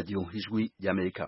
Radio Ijwi y'Amerika.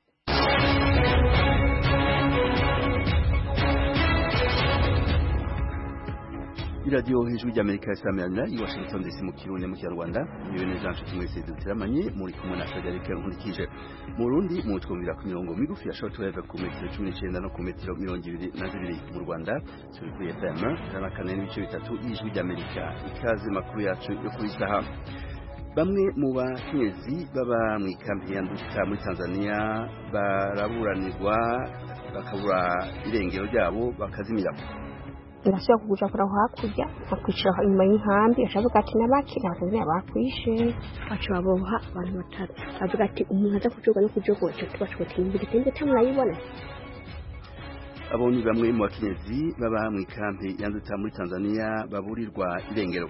Radio Ijwi y'Amerika isamirana i Washington DC mu Kirundi mu Kinyarwanda ibene Jean Chimwe mwese duteramanye muri kumwe na Frederic Nkurikije mu Burundi mu twumvira ku mirongo migufi ya shortwave ku metero 19 no ku metero 22 mu Rwanda turi kuri FM na kanene bice bitatu Ijwi y'Amerika ikaze makuru yacu yo kuri saha. Bamwe mu bakenyezi baba mu ikambi ya Nduta muri Tanzania baraburanirwa bakabura irengero ryabo bakazimira. Ndashaka kuguja kora hakurya akwicara inyuma y'inkambi ashavuga ati nabakira bakazira bakwishe bacu baboha abantu batatu avuga ati umuntu aza kujoga no kujogoca tubashwe imbere tende tamurayibona. Abo ni bamwe mu bakenyezi baba mu ikambi ya Nduta muri Tanzania baburirwa irengero.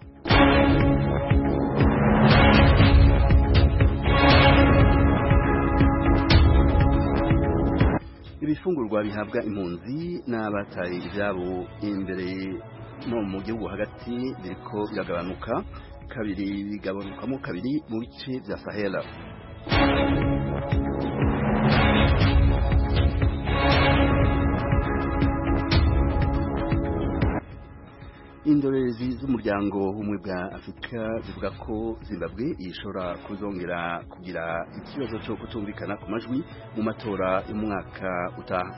Ibifungurwa bihabwa impunzi n'abataye ibyabo imbere no mu gihugu hagati biriko biragabanuka bigabanukamo kabiri mu bice bya Sahela. Indorerezi z'umuryango w'ubumwe bwa Afurika zivuga ko Zimbabwe ishobora kuzongera kugira ikibazo cyo kutumvikana ku majwi mu matora y'umwaka utaha.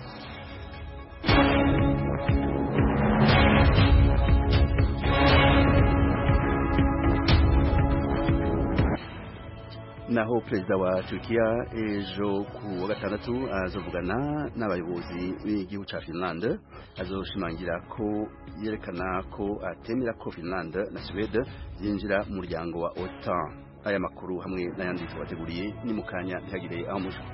Naho perezida wa Turkiya ejo ku wa gatandatu azovugana n'abayobozi b'igihugu ca Finland azoshimangira ko yerekana ko atemera ko Finland na Sweden zinjira mu muryango wa OTAN. Aya makuru hamwe n'ayandi twateguriye ni mukanya ntihagire aho mujo.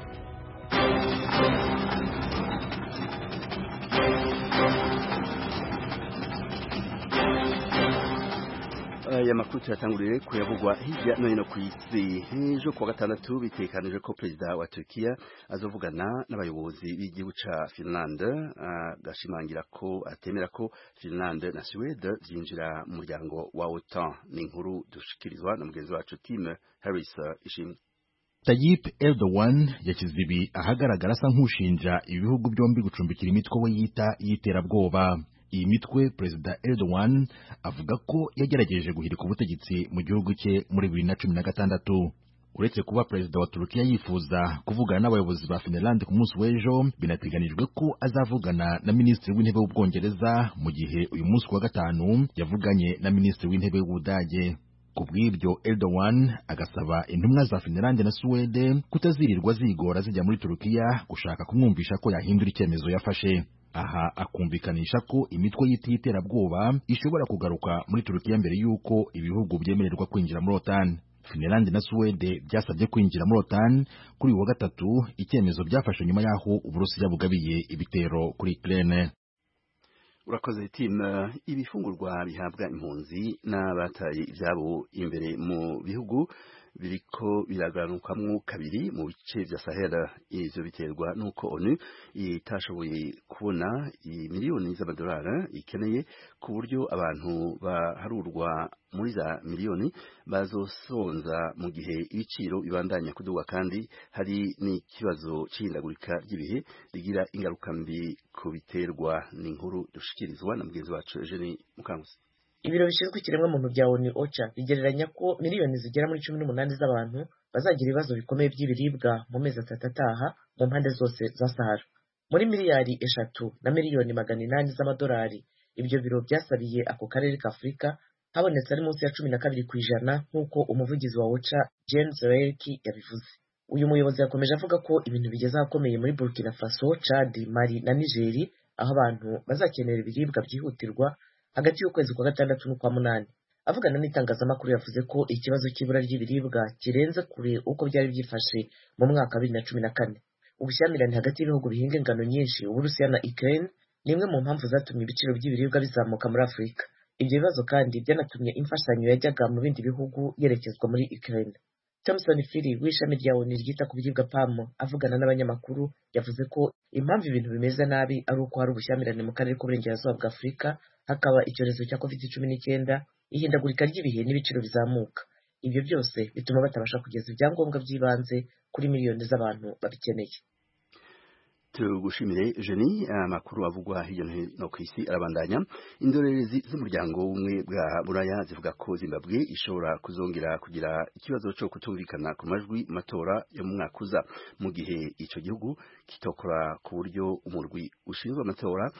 Aya makuru cyatanguriye kuyavugwa hirya no hino ku isi. Ejo ku wa gatandatu bitekanije ko perezida wa Turkiya azovugana n'abayobozi b'igihugu ca Finland gashimangira ko atemera ko Finland na Sweden zinjira mu muryango wa OTAN. Ni inkuru dushikirizwa na mugenzi wacu Tim Harris ishimwe. Tayyip Erdogan yakize ibi ahagaragara asa nk'ushinja ibihugu byombi gucumbikira imitwe we yita y'iterabwoba. Iyi mitwe Perezida Erdogan avuga ko yagerageje guhirika ubutegetsi mu gihugu cye muri 2016. Uretse kuba Perezida wa Turkiya yifuza kuvugana n'abayobozi ba Finland ku munsi w'ejo, binateganijwe ko azavugana na Minisitiri w'Intebe w'Ubwongereza mu gihe uyu munsi wa gatanu yavuganye na Minisitiri w'Intebe w'Ubudage. Kubw'ibyo Erdogan agasaba intumwa za Finland na Sweden kutazirirwa zigora zijya muri Turkiya gushaka kumwumvisha ko yahindura icyemezo yafashe. Aha akumvikanisha ko imitwe y'iterabwoba ishobora kugaruka muri Turkiya mbere yuko ibihugu byemererwa kwinjira muri OTAN. Finland na Sweden byasabye kwinjira muri OTAN kuri uwa gatatu, icyemezo byafashe nyuma yaho Uburusiya bugabiye ibitero kuri Ukraine. Urakoze Tim. Ibifungurwa bihabwa impunzi n'abataye ibyabo imbere mu bihugu biriko biraganukamwo kabiri mu bice vya Sahela. Ivyo biterwa nuko ONU itashoboye kubona miliyoni z'amadolari ikeneye ku buryo abantu baharurwa muri za miliyoni bazosonza mu gihe ibiciro bibandanya kuduga, kandi hari n'ikibazo c'ihindagurika ry'ibihe rigira ingaruka mbi ku biterwa. Ni inkuru dushikirizwa na mugenzi wacu Eugenie Mukanguzi. Ibiro bishinzwe ikiremwamuntu bya ONU OCHA bigereranya ko miliyoni zigera muri 18 z'abantu bazagira ibibazo bikomeye by'ibiribwa mu mezi atatu ataha mu mpande zose za Sahara. Muri miliyari 3 na miliyoni 800 z'amadolari ibyo biro byasabiye ako karere ka Afurika habonetse ari munsi ya 12% nk'uko umuvugizi wa OCHA James Reiki yabivuze. Uyu muyobozi yakomeje avuga ko ibintu bigeze ahakomeye muri Burkina Faso, Chad, Mali na Niger aho abantu bazakenera ibiribwa byihutirwa hagati y'ukwezi kwa gatandatu n'ukwa munani. Avugana n'itangazamakuru yavuze ko ikibazo cy'ibura ry'ibiribwa kirenze kure uko byari byifashe mu mwaka wa 2014. Ubushyamirane hagati y'ibihugu bihinga ingano nyinshi, Uburusiya na Ukraine, ni imwe mu mpamvu zatumye ibiciro by'ibiribwa bizamuka muri Afurika. Ibyo bibazo kandi byanatumye imfashanyo yajyaga mu bindi bihugu yerekezwa muri Ukraine. Thomson Phiri w'ishami rya ONU ryita ku biribwa PAM avugana n'abanyamakuru yavuze ko impamvu ibintu bimeze nabi ari uko hari ubushyamirane mu karere k'uburengerazuba bwa Afurika, hakaba icyorezo cya COVID-19, ihindagurika ry'ibihe n'ibiciro bizamuka. ibyo byose bituma batabasha kugeza ibyangombwa by'ibanze kuri miliyoni z'abantu babikeneye. tugushimire Jenny. Amakuru avugwa hirya no hino ku isi arabandanya. Indorerezi z'umuryango w'ubumwe bwa Buraya zivuga ko Zimbabwe ishobora kuzongera kugira ikibazo cyo kutumvikana ku majwi matora yo mu mwaka uza, mu gihe ico gihugu kitokora ku buryo umurwi ushinzwe amatora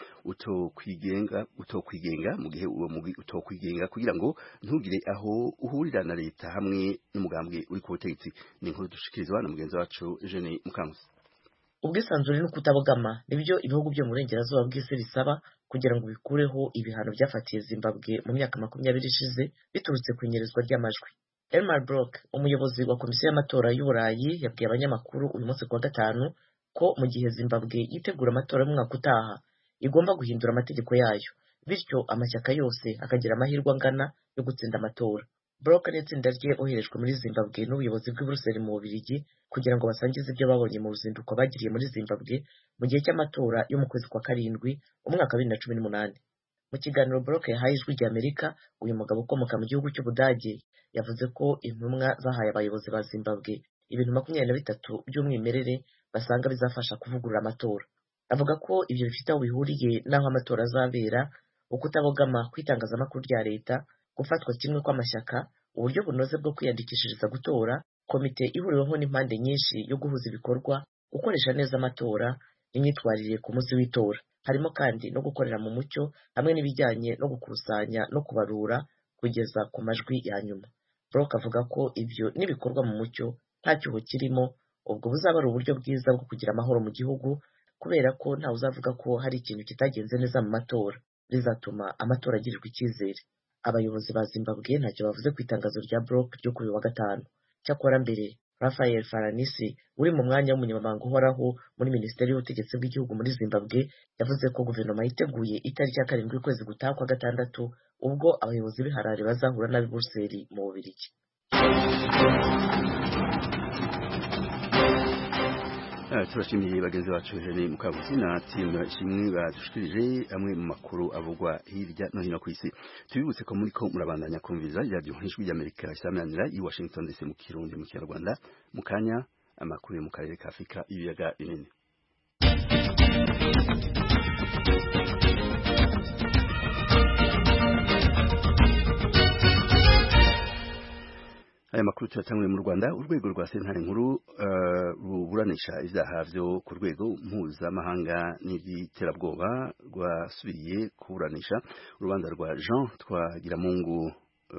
utokwigenga mu gihe uwo mugwi utokwigenga kugira ngo ntugire aho uhurira na leta hamwe n'umugambwe uri ku butegetsi. Ni inkuru dushikirizwa na mugenzi wacu Jenny Mukankusi. Ubwisanzure no kutabogama nibyo ibihugu byo mu burengerazuba bw'isi bisaba kugira ngo bikureho ibihano byafatiye Zimbabwe mu myaka 20 ishize biturutse ku inyerezwa ry'amajwi. Elmar Brok, umuyobozi wa komisiyo y'amatora y'Uburayi, yabwiye abanyamakuru uyu munsi kuwa gatanu ko mu gihe Zimbabwe yitegura amatora y'umwaka utaha igomba guhindura amategeko yayo, bityo amashyaka yose akagira amahirwe angana yo gutsinda amatora. Brok n'itsinda rye oherejwe muri Zimbabwe n'ubuyobozi bw'i Brussels mu Bubiligi kugira ngo basangize ibyo babonye mu ruzinduko bagiriye muri Zimbabwe mu gihe cy'amatora yo mu kwezi kwa karindwi umwaka 2018. Mu kiganiro Brok yahaye Ijwi ry'Amerika, uyu mugabo ukomoka mu gihugu cy'Ubudage yavuze ko intumwa zahaye abayobozi ba Zimbabwe ibintu 23 by'umwimerere basanga bizafasha kuvugurura amatora. Avuga ko ibyo bifite aho bihuriye n'aho amatora azabera, ukutabogama kwitangazamakuru rya leta, gufatwa kimwe kw'amashyaka, uburyo bunoze bwo kwiyandikishiriza gutora, komite ihuriweho n'impande nyinshi yo guhuza ibikorwa, gukoresha neza amatora, n'imyitwarire ku munsi w'itora. Harimo kandi no gukorera mu mucyo hamwe n'ibijyanye no gukusanya no kubarura kugeza ku majwi ya nyuma. Brok avuga ko ibyo nibikorwa mu mucyo nta cyuho kirimo, ubwo buzaba ari uburyo bwiza bwo kugira amahoro mu gihugu, kubera ko ntawe uzavuga ko hari ikintu kitagenze neza mu matora, bizatuma amatora agirirwa icyizere. Abayobozi ba Zimbabwe ntacyo bavuze ku itangazo rya Brok ryo kuri wa gatanu. Cyakora mbere, Rafael Faranisi uri mu mwanya w'umunyamabanga uhoraho muri Minisiteri y'Ubutegetsi bw'igihugu muri Zimbabwe yavuze ko guverinoma yiteguye itariki ya 7 ukwezi gutaha kwa gatandatu ubwo abayobozi b'iharare bazahura n'ab'i Brussels mu Bubiligi. Turashimiye bagenzi bacu Jenny Mukankusi na timu ishimwe badushikirije amwe mu makuru avugwa hirya no hino ku isi. Tubibutse ko muri ko murabandanya kumviza radio Ijwi ry'Amerika isamanira i Washington DC mu Kirundi mu Kinyarwanda, mu kanya amakuru yo mu karere ka Afrika ibiyaga binini. Aya makuru tuyatanguye mu Rwanda. Urwego rwa sentare nkuru ruburanisha ivyaha vyo ku rwego mpuzamahanga n'ivy'iterabwoba rwasubiriye kuburanisha urubanza rwa Jean Twagiramungu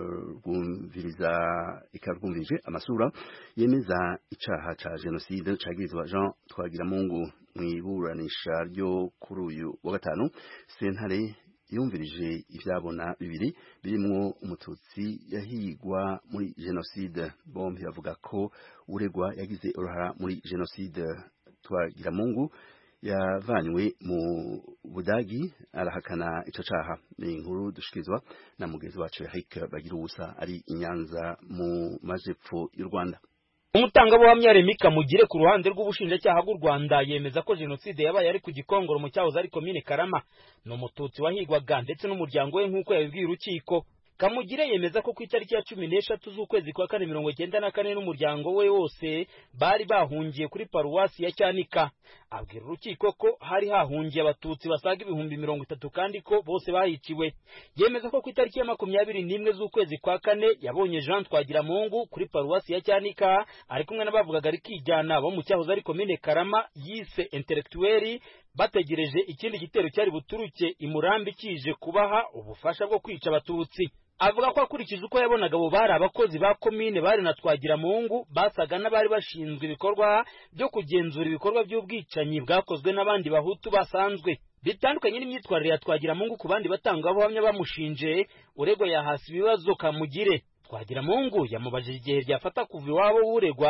rwumvirije amasura yemeza icaha ca genocide cagirizwa Jean Twagiramungu. Mw'iburanisha ryo kuri uyu wa gatanu, sentare yumvirije ivyabona bibiri birimwo umututsi yahigwa muri genocide. Bombi bavuga ko uregwa yagize uruhara muri genocide. Twagiramungu yavanywe mu Budagi arahakana ico caha. Ni inkuru dushikirizwa na mugenzi wacu Eric Bagiruwubusa ari i Nyanza mu majepfo y'u Rwanda. Umutangabuhamya Remy Kamugire ku ruhande rw'ubushinjacyaha bw'u Rwanda yemeza ko genocide yabaye ari ku Gikongoro mu cyahoze ari komine Karama, no mututsi wahigwaga ndetse n'umuryango we nk'uko yabibwiye urukiko. Kamugire yemeza ko ku itariki ya 13 z'ukwezi kwa 1994 n'umuryango we wose bari bahungiye kuri paruwasi ya Cyanika. Abwira urukiko ko hari hahungiye abatutsi basaga 30,000 kandi ko bose bahiciwe. Yemeza ko ku itariki ya 21 z'ukwezi kwa 4 yabonye Jean Twagiramungu kuri paruwasi ya Cyanika ari kumwe n'abavugaga rikijyana bo mu cyahoze ari komine Karama yise intellectuel, bategereje ikindi gitero cyari buturuke imurambi kije kubaha ubufasha bwo kwica abatutsi. Avuga ko akurikije uko yabonaga abo bari abakozi ba komine bari na Twagiramungu basaga n'abari bashinzwe ibikorwa byo kugenzura ibikorwa by'ubwicanyi bwakozwe n'abandi bahutu basanzwe. Bitandukanye n'imyitwarire ya Twagiramungu ku bandi batangabuhamya bamushinje, uregwa yahasi ibibazo Kamugire. Twagiramungu yamubajije igihe ryafata kuva iwabo w'uregwa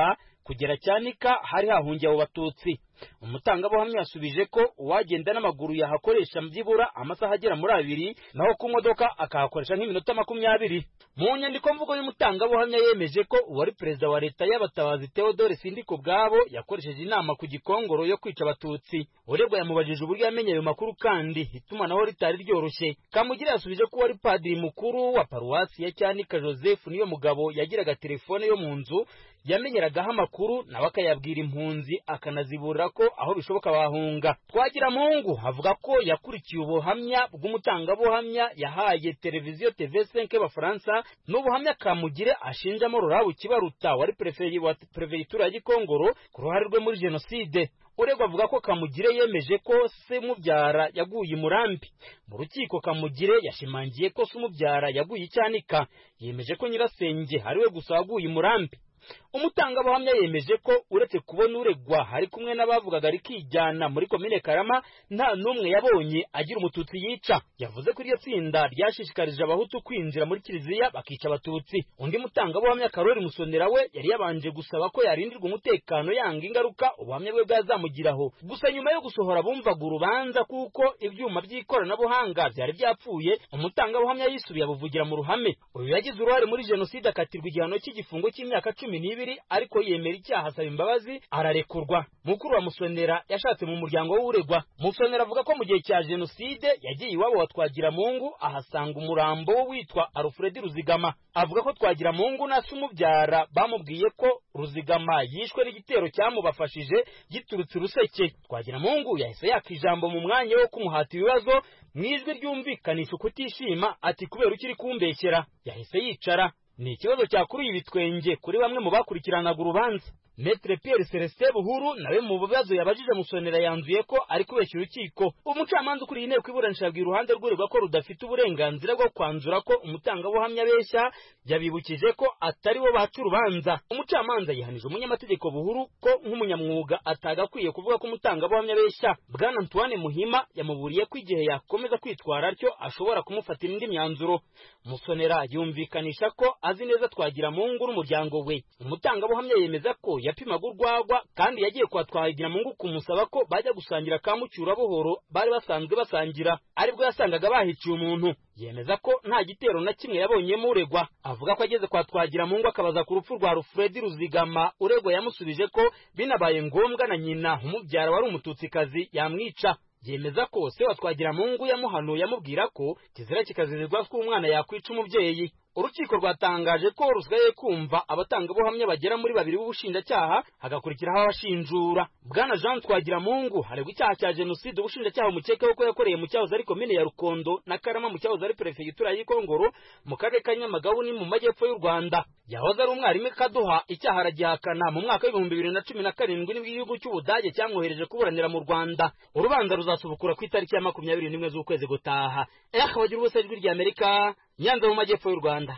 kugera Cyanika hari hahungiye abo batutsi. Umutangabuhamya yasubije ko uwagenda n'amaguru yahakoresha byibura amasaha agera muri 2 naho ku modoka akahakoresha nk'iminota 20. Mu nyandiko mvugo y'umutangabuhamya yemeje ko uwari perezida wa leta y'abatabazi Theodore Sindikubwabo yakoresheje inama ku Gikongoro yo kwica abatutsi. Uregwa yamubajije uburyo yamenye ayo makuru kandi itumanaho ritari ryoroshye. Kamugira yasubije ko wari padiri mukuru wa paruwasi ya Cyanika Joseph niyo mugabo yagiraga telefone yo mu nzu yamenyeragaho amakuru nawe akayabwira impunzi akanazibura ko aho bishoboka bahunga. Twagiramungu avuga ko yakurikiye ubuhamya bw'umutangabuhamya yahaye televiziyo TV5 y'Abafaransa n'ubuhamya Kamugire ashinjamo Rurabu Kibaruta wari prefegitura ya Gikongoro ku ruhare rwe muri jenoside. Uregwa avuga ko Kamugire yemeje ko se mubyara yaguye Murambi. Mu rukiko Kamugire yashimangiye ko se mubyara yaguye Cyanika, yemeje ko nyirasenge ariwe gusa waguye Murambi. Umutangabuhamya yemeje ko uretse kubona uregwa hari kumwe n'abavugaga rikijyana muri komine Karama nta numwe yabonye agira umututsi yica. Yavuze ko iryo tsinda ryashishikarije abahutu kwinjira muri kiliziya bakica abatutsi. Undi mutangabuhamya Karori Musonera we yari yabanje gusaba ko yarindirwa umutekano yanga ingaruka ubuhamya bwe bwazamugiraho. Gusa nyuma yo gusohora bumvaga urubanza kuko ibyuma by'ikoranabuhanga byari byapfuye, umutangabuhamya yisubiye abuvugira mu ruhame. Uyu yagize uruhare muri jenoside akatirwa igihano cy'igifungo cy'imyaka 12 ariko yemera icyaha asaba imbabazi ararekurwa. Mukuru wa Musonera yashatse mu muryango w'uregwa. Musonera avuga ko mu gihe cya jenoside yagiye iwabo wa Twagiramungu ahasanga umurambo witwa Alfred Ruzigama. Avuga ko Twagiramungu na se umubyara bamubwiye ko Ruzigama yishwe n'igitero cyamubafashije giturutse Ruseke. Twagiramungu yahise yakijambo mu mwanya wo kumuhata ibibazo mwijwi ryumvikanisha kutishima ati kubera ukiri kumbeshyera. Yahise yicara. Ni ikibazo cyakuruye ibitwenge kuri bamwe mu bakurikiranaga urubanza. Maître Pierre Celestin Buhuru nawe mu bibazo yabajije Musonera yanzuye ko ari kubeshya urukiko. Umucamanza ukuriye inteko iburanisha yabwiye uruhande rw'uregwa ko rudafite uburenganzira bwo kwanzura ko umutangabuhamya abeshya, yabibukije ko atari bo baca urubanza. Umucamanza yihanije umunyamategeko Buhuru ko nk'umunyamwuga atagakwiye kuvuga ko umutangabuhamya abeshya. Bwana Antoine Muhima yamuburiye ko igihe yakomeza kwitwara atyo ashobora kumufatira indi myanzuro. Musonera yumvikanisha ko azi neza Twagiramungu n'umuryango we. Umutangabuhamya yemeza ko yapimaga urwagwa kandi yagiye kwa Twagiramungu kumusaba ko bajya gusangira kamucyura buhoro bari basanzwe basangira, aribwo yasangaga bahiciye umuntu. Yemeza ko nta gitero na kimwe yabonyemo uregwa. Avuga ko ageze kwa Twagiramungu akabaza ku rupfu rwa Alfred Ruzigama, uregwa yamusubije ko binabaye ngombwa na nyina umubyara wari umututsikazi yamwica. Yemeza ko se wa Twagiramungu yamuhanuye amubwira ko kizira kikazirirwa ko umwana yakwica umubyeyi. Urukiko rwatangaje ko rusigaye kumva abatangabuhamya bagera muri 2 b'ubushinjacyaha hagakurikiraho abashinjura. Bwana Jean Twagiramungu haregwa icyaha cya jenoside ubushinjacyaha umukekaho ko yakoreye mu cyahoze ari komine ya Rukondo na Karama mu cyahoze ari prefegitura ya Gikongoro mu karere ka Nyamagabe ni mu majyepfo y'u Rwanda. Yahoze ari umwarimu Kaduha icyaha aragihakana. Mu mwaka wa 2017 nibwo igihugu cy'Ubudage cyamwohereje kuburanira mu Rwanda. Urubanza ruzasubukura ku itariki ya 21 z'ukwezi gutaha. Bagira ubusajwi ry'Amerika Nyanza mu majyepfo y'u Rwanda.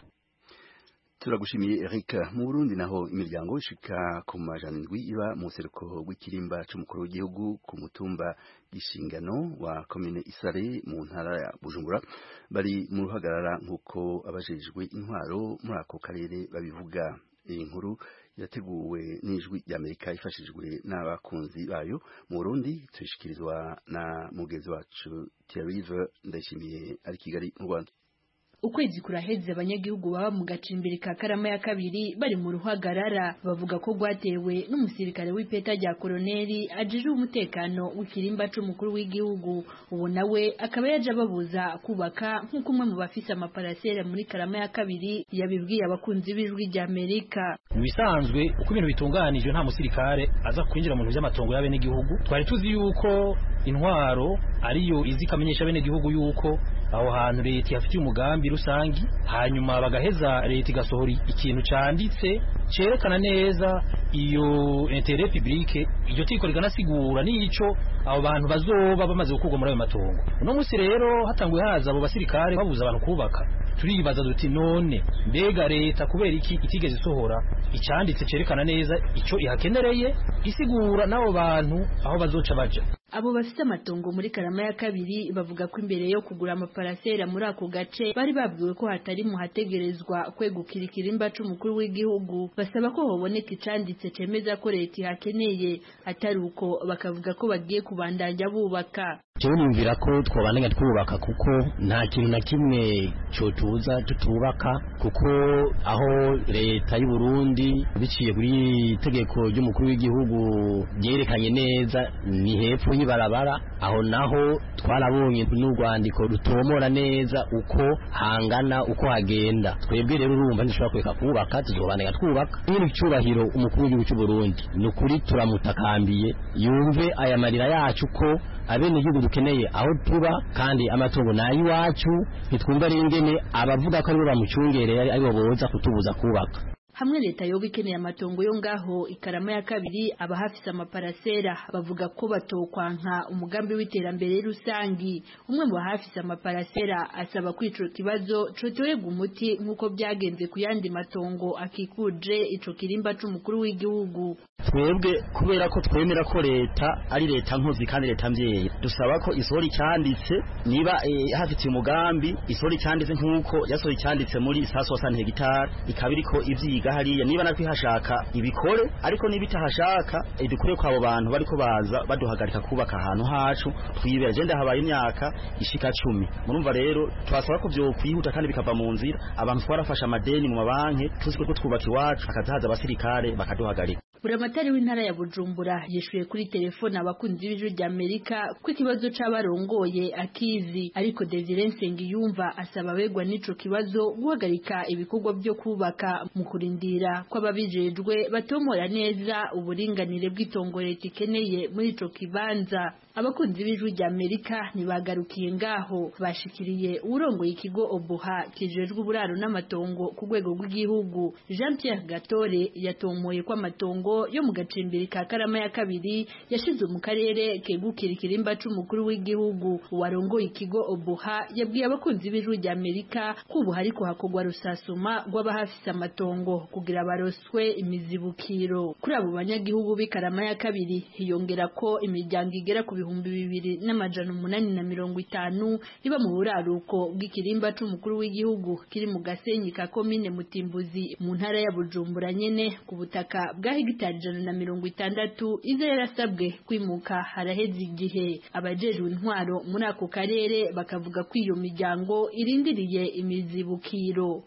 Turagushimiye Eric. Mu Burundi naho imiryango ishika ku majana 7 iba mu seruko w'ikirimba c'umukuru w'igihugu ku mutumba Gishingano wa komine Isare mu ntara ya Bujumbura bari mu ruhagarara nk'uko abajejwe intwaro muri ako karere babivuga. Iyi nkuru yateguwe n'ijwi ry'Amerika ifashijwe n'abakunzi bayo mu Burundi, tuyishikirizwa na mugezi wacu Thierry Ndayishimiye ari Kigali mu Rwanda. Ukwezi kuraheze abanyagihugu baba mu gacimbiri ka Karama ya kabiri bari mu ruhagarara bavuga ko gwatewe n'umusirikare w'ipeta rya koloneli ajije umutekano w'ikirimba c'umukuru w'igihugu. Ubu nawe akaba yaje babuza kubaka nk'uko umwe mu bafise amaparasera muri Karama ya kabiri yabibwiye abakunzi b'ijwi ry'Amerika. Bisanzwe uko ibintu bitunganije nta musirikare aza kwinjira mu by'amatongo y'abene gihugu. Twari tuzi yuko intwaro ariyo izikamenyesha bene gihugu yuko aho hantu leta yafitiye umugambi rusangi, hanyuma bagaheza leta igasohora ikintu canditse cerekana neza iyo intérêt public. Iryo tiko riganasigura n'ico abo bantu bazoba bamaze gukurwa muri ayo matongo. Uno musi rero hatanguye haza abo basirikare babuza abantu kubaka. turibaza duti none mbega leta kubera iki itigeze isohora icanditse cerekana neza ico ihakenereye isigura n'abo bantu aho bazoca baja. Abo bafite amatongo muri Karama ya kabiri bavuga ko imbere yo kugura amaparasera muri ako gace bari babwiwe ko hatari mu hategerezwa kwegukira ikirimba c'umukuru w'igihugu, basaba ko hoboneka icanditse cemeza ko leta ihakeneye, atari uko bakavuga ko bagiye kubandanya bubaka. Jewe nimvira ko twobandanya twubaka kuko nta kintu na kimwe cotuza tutubaka, kuko aho leta y'u Burundi biciye kuri itegeko ry'umukuru w'igihugu ryerekanye neza ni hepfo y'ibarabara, aho naho twarabonye n'urwandiko rutomora neza uko hangana uko hagenda. Twebwe rero urumva ntishobora kureka kubaka, tuzobandanya twubaka. Nyine icyubahiro umukuru w'igihugu cy'u Burundi ni ukuri turamutakambiye yumve aya marira yacu ko abene igihugu dukeneye aho tuba, kandi amatongo nayo iwacu, ntitwumva rero ingene abavuga ko aribo bamucungereye aribo boza kutubuza kubaka. Hamwe leta yoba ikeneye amatongo yo ngaho Ikarama ya kabiri abahafise amaparasera bavuga ko batokwanka umugambi w'iterambere rusangi. Umwe mu bahafise amaparasera asaba kw'ico kibazo cotorega umuti nk'uko byagenze ku yandi matongo akikuje ico kirimba c'umukuru w'igihugu. Twebwe kubera ko twemera ko leta ari leta nkozi kandi leta mvyeyi, dusaba ko isori cyanditse niba hafite umugambi isori cyanditse nk'uko yasori cyanditse muri 160 hegitari ikabiriko ivyiga hariya, niba natwe hashaka ibikore, ariko niba itahashaka dukure kwa abo bantu bariko baza baduhagarika kubaka ahantu hacu twibera. Je ndahabaye imyaka ishika 10, murumva rero twasaba ko byo kwihuta kandi bikava mu nzira. Abantu twarafasha amadeni mu mabanki tuziko ko twubaka iwacu, hakazaza abasirikare bakaduhagarika. Buramatari w'intara ya Bujumbura yishuye kuri telefone abakunzi b'ijwi rya Amerika ko ikibazo c'abarongoye akizi, ariko Desire Nsengiyumva asaba abegwa n'ico kibazo guhagarika ibikorwa byo kubaka mu kurindira ko ababijejwe batomora neza uburinganire bw'itongo leta ikeneye muri ico kibanza. Abakunzi b'ijwi rya Amerika ntibagarukiye ngaho, bashikiriye urongoye ikigo Obuha kijejwe uburaro n'amatongo ku rwego rw'igihugu. Jean Pierre Gatore yatomoye ko amatongo yo mu gacimbiri ka Karama ya kabiri yashize mu karere kegukira ikirimba c'umukuru w'igihugu. Uwarongoye ikigo Obuha yabwiye abakunzi b'ijwi rya Amerika ko ubu hariko hakogwa rusasuma rw'abahafise amatongo kugira baroswe imizibukiro. Kuri abo banyagihugu b'Ikarama ya kabiri hiyongera ko imiryango igera ku 2850 iba mu buraruko bw'ikirimba c'umukuru w'igihugu kiri mu Gasenyi ka komine Mutimbuzi mu ntara ya Bujumbura nyene ku butaka bwa hegitari 160 izo yarasabwe kwimuka haraheze igihe. Abajejwe intwaro muri ako karere bakavuga ko iyo miryango irindiriye imizibukiro.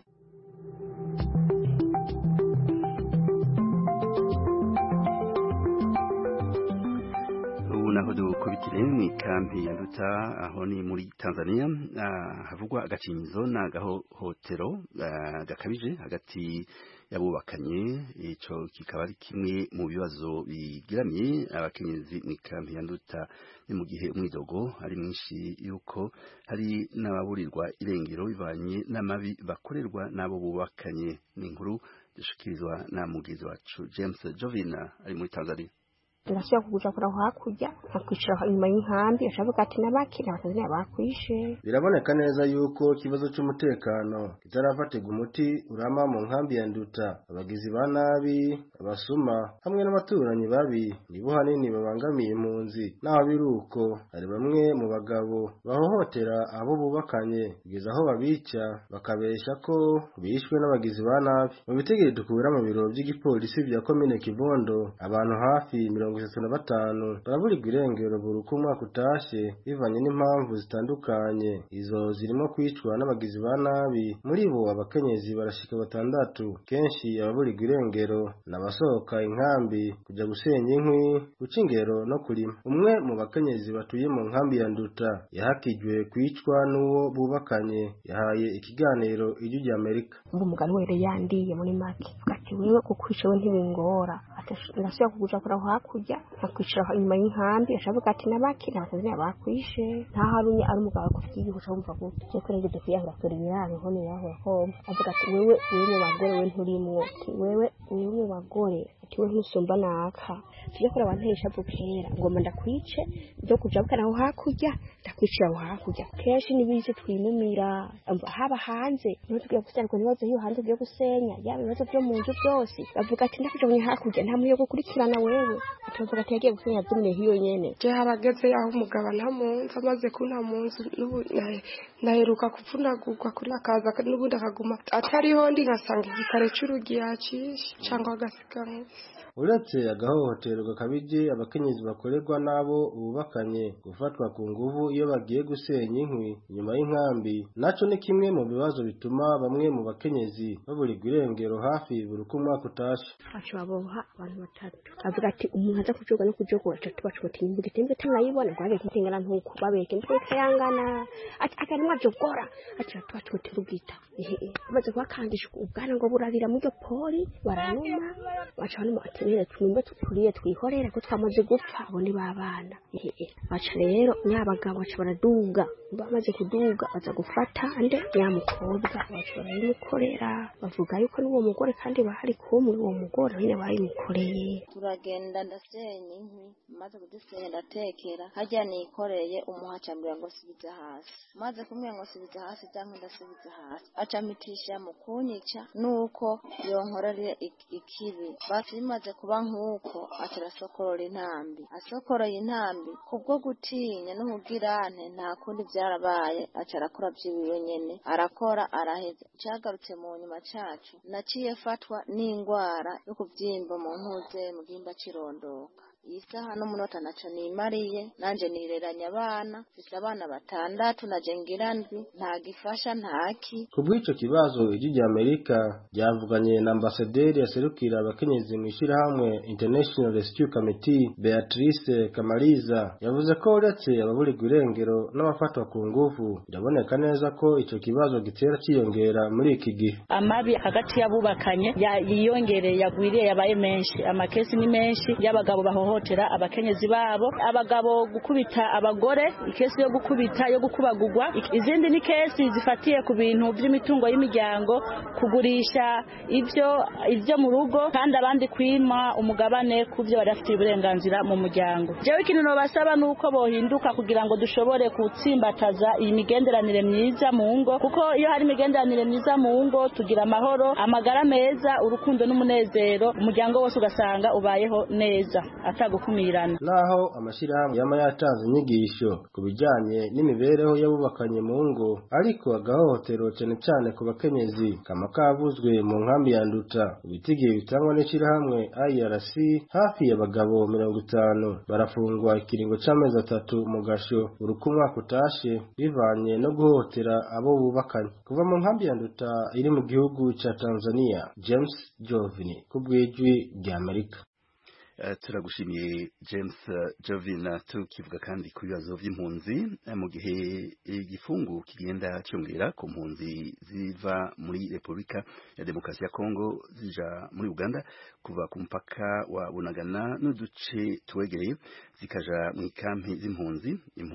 Naho dukubitire ni kampi ya Nduta, aho ni muri Tanzania, havugwa agacinyizo na gahohotero gakabije hagati yabubakanye. Ico kikaba ari kimwe mu bibazo bigiramye abakenyezi mu kampi ya Nduta, ni mu gihe umwidogo ari mwinshi yuko hari n'ababurirwa irengero bivanye n'amabi bakorerwa nabo bubakanye. Ni inkuru dushikirizwa na mugizi wacu James Jovina ari muri Tanzania. Ndashaka kuguja kora hakurya akwishira inyuma y'inkambi ashavuga ati nabakira bakazina bakwishe. Biraboneka neza yuko kibazo cy'umutekano kitarafatirwa umuti urama mu nkambi ya Nduta. Abagizi ba nabi, abasuma hamwe n'abaturanyi babi nibo hanini babangamiye impunzi. Naho biruko hari bamwe mu bagabo bahohotera abo bubakanye kugeza aho babica bakabesha ko bishwe n'abagizi ba nabi. Mu bitegere dukura mu biro by'igipolisi bya komine Kibondo, abantu hafi 35 baraburirwa irengero buri uko umwaka utashe bivanye n'impamvu zitandukanye. Izo zirimo kwicwa n'abagizi ba nabi, muri bo abakenyezi barashika 6. Kenshi ababurirwa irengero n'abasohoka inkambi kujya gusenya inkwi, guca ingero no kurima. Umwe mu bakenyezi batuye mu nkambi ya Nduta yahakijwe kwicwa n'uwo bubakanye yahaye ikiganiro ijwi rya Amerika. Umugabo were yandiye muri make ati wewe kukwisha we ntibingora, ndashaka kuguja kora hakurya akwishira inyuma y'inkambi ashavuga ati nabakira bakazina bakwishe. Nta harunye ari umugabo kufite igihugu cyumva gute cyo kuri gide kuyahura kuri biraro hone yaho avuga ati wewe mu bagore we nturimwo, wewe mu bagore ati we ntusumba naka tujye kora wantesha bukera ngoma ndakwice byo kujabukana aho hakurya ndakwicira aho hakurya kenshi nibize twinumira haba hanze no tugiye gusanirwa nibazo hiyo hanze byo gusenya yaba ibibazo byo mu nzu byose bavuga ati ndakujabunye hakurya nta muyo gukurikirana wewe tuvuga ati yagiye gusenya zimwe hiyo nyene je harageze yaho umugabo nta munsi amaze kunta munsi n'ubu naheruka kupfunagurwa kuri akaza n'ubundi akaguma atariho ndi ngasanga igikare cy'urugi yacishe cyangwa agasigamo. uretse agahohoterwa gakabije abakenyezi bakorerwa nabo bubakanye gufatwa ku nguvu iyo bagiye gusenya inkwi nyuma y'inkambi naco ni kimwe mu bibazo bituma bamwe mu bakenyezi baburirwa irengero hafi buri uko umwaka utashe. baboha abantu batatu avuga ati umuntu aza kujoga no kujogora atatu bacoti imbere tembe tunayibona ngo abeke tingana ntuko babeke mbere kayangana ati akarimwa jogora ati atatu rugita amaze kwakandisha ubwana ngo burarira mu poli baranuma bacana rero twumve tukuriye twihorera ko twamaze gupfa abo ni babana baca rero nyabagabo baca baraduga bamaze kuduga baza gufata ande nyamukobwa baca barayimukorera bavuga yuko n'uwo mugore kandi bahari kumwe uwo mugore nyine bayimukoreye turagenda ndasenya inkwi maze kudusenya ndatekera hajya nikoreye umuhacambira ngo sibiza hasi maze kumwe ngo sibiza hasi cyangwa ndasibiza hasi acamitisha mu kunyica nuko yonkorere ikibi basimaze kuba nkuko atarasokorora intambi asokoroye intambi kubwo gutinya n'ubugirane nta kundi byarabaye acarakora byiwiwe nyene arakora araheza cyagarutse mu nyuma cacu naciye fatwa n'ingwara yo kubyimba mu ntuze mu gimba cirondoka isaha n'umunota naca nimariye nanje nireranya abana fise abana batandatu naje ngirandwi nta gifasha ntaki. Kubw'ico kibazo ijwi ry'Amerika ryavuganye na ambasaderi yaserukira abakenyezi mu ishirahamwe International Rescue Committee Beatrice Kamaliza yavuze ko uretse ababurirwa irengero n'abafatwa ku ngufu biraboneka neza ko ico kibazo gitera ciyongera muri iki gihe. Amabi hagati y'abubakanye yiyongereye yagwiriye yabaye menshi amakesi ni menshi y'abagabo bahohotera abakenyezi babo abagabo gukubita abagore ikesi yo gukubita yo gukubagurwa izindi ni kesi zifatiye ku bintu by'imitungo y'imiryango kugurisha ivyo mu rugo kandi abandi kwima umugabane kuvyo barafitiye uburenganzira mu muryango. Jewe ikintu no basaba nuko bohinduka kugira ngo dushobore kutsimbataza iyi migenderanire myiza mu ngo kuko iyo hari imigenderanire myiza mu ngo tugira amahoro amagara meza urukundo n'umunezero umuryango wose ugasanga ubayeho neza atagukumirana. Naho amashirahamwe yama yatanze inyigisho ku bijanye n'imibereho y'abubakanye mu ngo ariko agahohotero cyane ku bakenyezi kama kavuzwe mu nkambi ya Nduta ibitigiye bitangwa n'ishirahamwe IRC hafi y'abagabo 50 barafungwa ikiringo c'amezi 3 mu gasho urukumwa kutashe bivanye no guhotera abo bubakanye kuva mu nkambi ya Nduta iri mu gihugu ca Tanzania. James Jovini kubw'ijwi ry'Amerika. Turagushimiye James Jovina tukivuga kandi ku bibazo by'impunzi mu gihe igifungu kigenda cyongera ku mpunzi ziva muri Repubulika ya Demokarasi ya Kongo zija muri Uganda kuva ku mpaka wa Bunagana n'uduce twegereye zikaja mu ikampi z'impunzi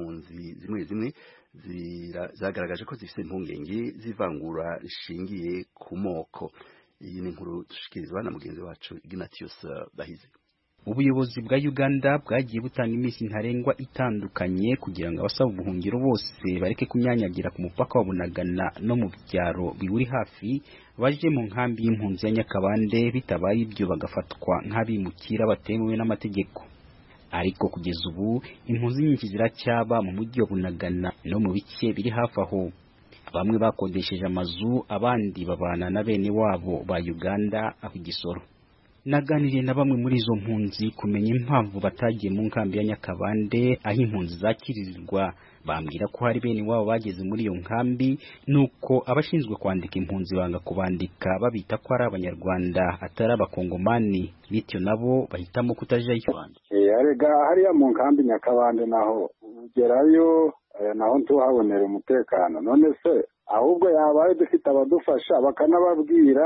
zimwe zagaragaje ko zifite impungenge zivangura rishingiye ku moko. Iyi ni inkuru dushikirizwa na mugenzi wacu Ignatius Bahizi. Ubuyobozi bwa Uganda bwagiye butanga iminsi ntarengwa itandukanye kugira ngo abasaba ubuhungiro bose bareke kumyanyagira ku mupaka wa Bunagana no mu byaro biwuri hafi baje mu nkambi y'impunzi ya Nyakabande bitabaye ibyo bagafatwa nk'abimukira batemewe n'amategeko. Ariko kugeza ubu impunzi nyinshi ziracyaba mu mujyi wa Bunagana no mu bice biri hafi aho. Bamwe bakodesheje amazu abandi babana na bene wabo ba Uganda aho Gisoro. Naganiriye na bamwe muri izo mpunzi kumenya impamvu batagiye mu nkambi ya Nyakabande aho impunzi zakiririrwa. Bambwira ko hari bene wabo bageze muri iyo nkambi nuko abashinzwe kwandika impunzi banga kubandika babita ko ari abanyarwanda atari abakongomani bityo nabo bahitamo kutajayo. Arega hariya mu nkambi Nyakabande naho ugerayo naho ntuhabonera umutekano none se ahubwo yabaye dufite abadufasha bakanababwira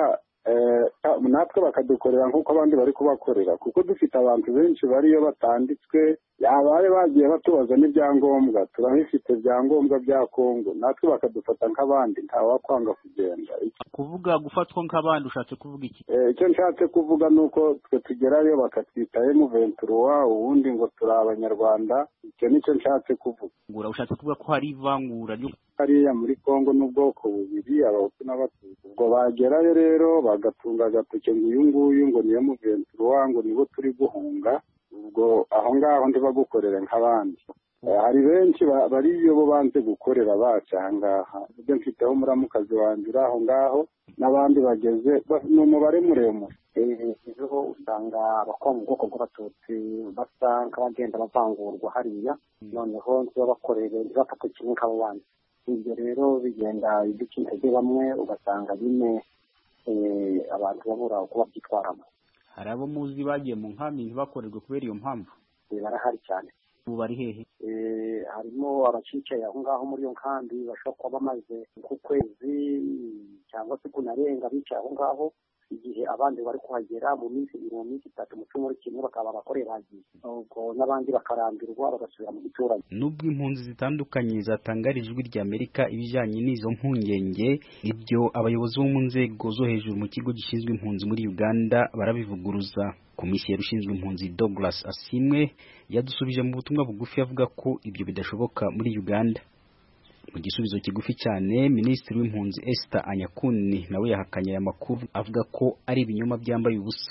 natwe bakadukorera nk'uko abandi bari kubakorera, kuko dufite abantu benshi bariyo batanditswe, yabaye bagiye batubaza n'ibyangombwa, turabifite ibyangombwa bya Kongo, natwe bakadufata nk'abandi, ntawakwanga kugenda. Kuvuga gufatwa nk'abandi ushatse kuvuga iki? Icyo nshatse kuvuga ni uko twe tugerayo bakatwita M23, ubundi ngo turi Abanyarwanda, icyo nicyo nshatse kuvuga. Ushatse kuvuga ko hari ivangura hariya muri Kongo n'ubwoko bubiri, Abahutu n'Abatutsi. Ubwo bagerayo rero bagatunga agatoke ngo uyu nguyu ngo niyo M23, ngo nibo turi guhunga, ubwo aho ngaho ndibagukorera nk'abandi. Hari benshi bariyo bo banze gukorera baca aha ngaha, ibyo mfiteho muramukazi wanjye uri aho ngaho, n'abandi bageze ni umubare muremure. Ejo usanga abakora mu bwoko bw'Abatutsi basa nk'abagenda bavangurwa hariya, noneho ntibabakorere ntibafate kimwe nk'abo bandi. Ibyo rero bigenda biduca intege bamwe, ugasanga nyine abantu babura uko babyitwaramo. Hari abo muzi bagiye mu nkambi ntibakorerwe kubera iyo mpamvu? Barahari cyane. Ubu bari hehe? Harimo abacicaye aho ngaho muri iyo nkambi bashobora kuba bamaze nk'ukwezi cyangwa se kunarenga bicaye aho ngaho, igihe abandi bari kuhagera mu minsi 3 mu cyumweru kimwe bakaba bakorera hagiye, ubwo n'abandi bakarambirwa bagasubira mu giturage. Nubwo impunzi zitandukanye zatangarije ijwi ry'Amerika ibijyanye n'izo mpungenge, ibyo abayobozi bo mu nzego zo hejuru mu kigo gishinzwe impunzi muri Uganda barabivuguruza. Komiseri ushinzwe impunzi Douglas Asimwe yadusubije mu butumwa bugufi avuga ko ibyo bidashoboka muri Uganda. Mu gisubizo kigufi cyane, Minisitiri w'Impunzi Esther Anyakuni nawe yahakanye aya makuru avuga ko ari ibinyoma byambaye ubusa.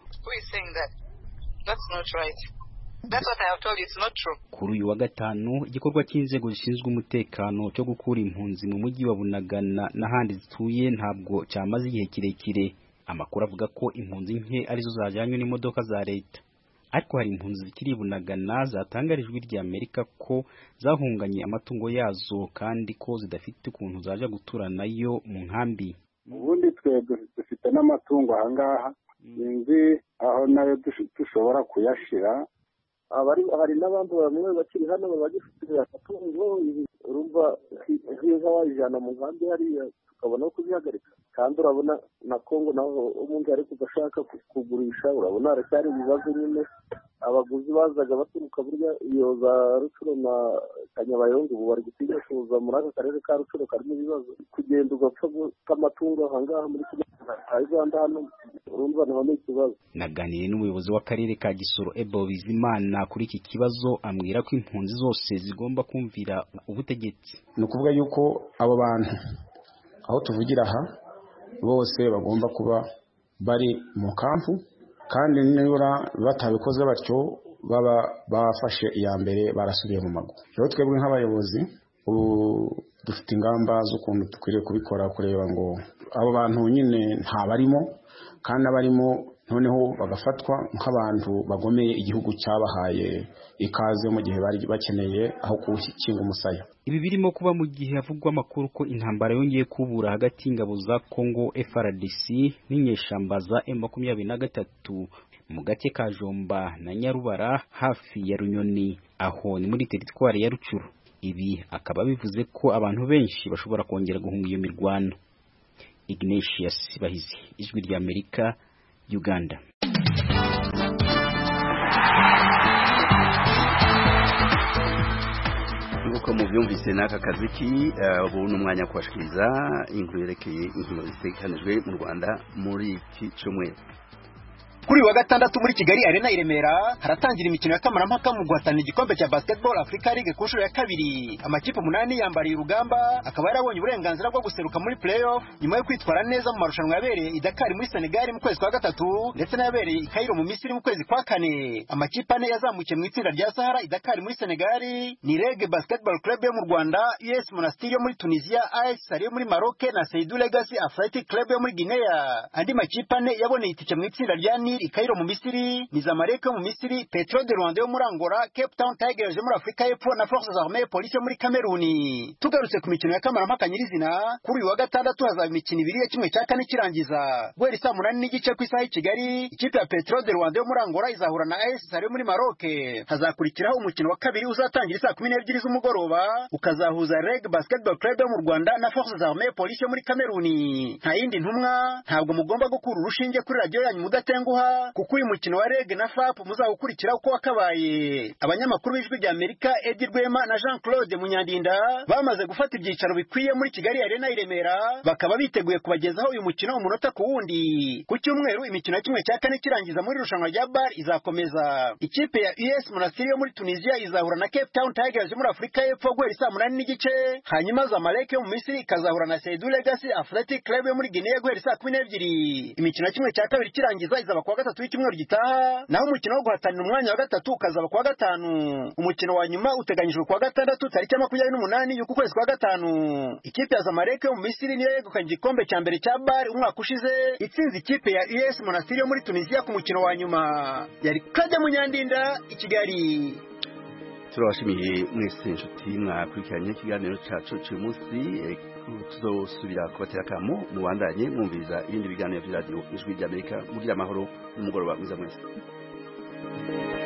Kuri uyu wa gatanu, igikorwa cy'inzego zishinzwe umutekano cyo gukura impunzi mu mujyi wa Bunagana n'ahandi zituye ntabwo cyamaze igihe kirekire. Amakuru avuga ko impunzi nke arizo zajyanywe n'imodoka za leta, ariko hari impunzi zikiri Bunagana zatangarijwe ry'Amerika ko zahunganye amatungo yazo kandi ko zidafite ukuntu zaje gutura nayo mu nkambi. Ubundi twe dufite n'amatungo aha ngaha, sinzi aho nayo dushobora kuyashira. Hari n'abandi bamwe bakiri hano bagifite amatungo, urumva nk'iyo wayijyana mu nkambi hariya tukabona ko kuzihagarika, kandi urabona na Kongo naho umuntu ari kugashaka kugurisha, urabona haracyari ibibazo nyine. Abaguzi bazaga baturuka burya iyo za Rucuro na Kanyabayonga, ubu bari gutinya kuza muri aka karere ka Rucuro karimo ibibazo, kugenda ugapfa k'amatungo aha ngaha muri Uganda hano, urumva naho ni ikibazo. Naganiriye n'umuyobozi w'akarere ka Gisoro Ebo Bizimana kuri iki kibazo, ambwira ko impunzi zose zigomba kumvira ubutegetsi. Ni ukuvuga yuko abo bantu aho tuvugira aha bose bagomba kuba bari mu kampu, kandi nibura batabikoze batyo baba bafashe iya mbere barasubiye mu mago. Rero twebwe nk'abayobozi ubu dufite ingamba z'ukuntu dukwiriye kubikora, kureba ngo abo bantu nyine nta barimo, kandi abarimo noneho bagafatwa nk'abantu bagomeye igihugu cyabahaye ikaze mu gihe bari bakeneye aho gukinga umusaya. Ibi birimo kuba mu gihe havugwa amakuru ko intambara yongeye kubura hagati y'ingabo za Congo FARDC n'inyeshamba za M23 mu gace ka Jomba na Nyarubara hafi ya Runyoni, aho ni muri teritwari ya Rucuru. Ibi akaba bivuze ko abantu benshi bashobora kongera guhunga iyo mirwano. Ignatius Bahizi, Ijwi ry'Amerika, Uganda. Nuko mubyumvise n'aka kaziki, ubu ni umwanya kubashikiriza inkuru yerekeye inkino zitegekanijwe mu Rwanda muri iki cyumweru. Kuri wa gatandatu muri Kigali Arena i Remera haratangira imikino ya kamarampaka mu guhatanira igikombe cya Basketball Africa League ku nshuro ya kabiri. Amakipe 8 yambariye urugamba akaba yarabonye uburenganzira bwo guseruka muri playoff nyuma yo kwitwara neza mu marushanwa yabereye i Dakar muri Senegal mu kwezi kwa gatatu ndetse n'ayabereye i Cairo mu Misiri mu kwezi kwa kane. Amakipe 4 yazamukiye mu itsinda rya Sahara i Dakar muri Senegal ni Reg Basketball Club yo mu Rwanda, US Monastir yo muri Tunisia, AS Sali yo muri Maroc na Seydou Legacy Athletic Club yo muri Guinea. Andi makipe 4 yaboneye itike mu itsinda rya Nil i Cairo mu Misiri, Zamalek yo mu Misiri, Petro de Rwanda yo muri Angola, Cape Town Tigers yo muri Afrika y'Epfo na Forces Armées Police yo muri Cameroon. Tugarutse ku mikino ya kamarampaka nyirizina, kuri uyu wa gatandatu hazaba imikino ibiri ya kimwe cya kane kirangiza. Guhera saa 8:30 ku isaha i Kigali, ikipe ya Petro de Rwanda yo muri Angola izahura na AS Sare muri Maroc. Hazakurikiraho umukino wa kabiri uzatangira saa 12 z'umugoroba, ukazahuza Reg Basketball Club yo mu Rwanda na Forces Armées Police yo muri Cameroon. Nta yindi ntumwa, ntabwo mugomba gukura urushinge kuri radio yanyu mudatenguha, kuko uyu mukino wa Reg na FAP muzawukurikira uko wakabaye. Abanyamakuru b'Ijwi rya Amerika Edi Rwema na Jean-Claude Munyandinda bamaze gufata ibyicaro bikwiye muri Kigali Arena i Remera, bakaba biteguye kubagezaho uyu mukino umunota ku wundi. Ku cyumweru imikino ya kimwe cya kane kirangiza muri rushanwa rya BAR izakomeza. Ikipe ya US Monastir yo muri Tunisia izahura na Cape Town Tigers yo muri Afrika y'Epfo guhera saa 8:30. Hanyuma Zamalek yo mu Misiri ikazahura na Seydou Legacy Athletic Club yo muri Guinea guhera saa 12. Imikino ya kimwe cya kabiri kirangiza izaba kuwa gatatu w'icyumweru gitaha, naho umukino wo guhatanira umwanya wa gatatu ukazaba kuwa gatanu. Umukino wa nyuma uteganyijwe kuwa gatandatu tariki 28 y'uku kwezi kwa gatanu. Ikipe ya Zamalek yo mu Misiri niyo yegukanye igikombe cya mbere cya BAR umwaka ushize, itsinze ikipe ya US Monastir yo muri Tunisia ku mukino wa nyuma. Yari Claude Munyandinda i Kigali. Turabashimiye mwese inshuti mwakurikiranye ikiganiro cyacu cy'uyu munsi. Tuzosubira kubatera akamo mubandanye mwumviriza ibindi biganiro by'iradiyo Ijwi ry'Amerika. Mugira amahoro n'umugoroba mwiza mwese.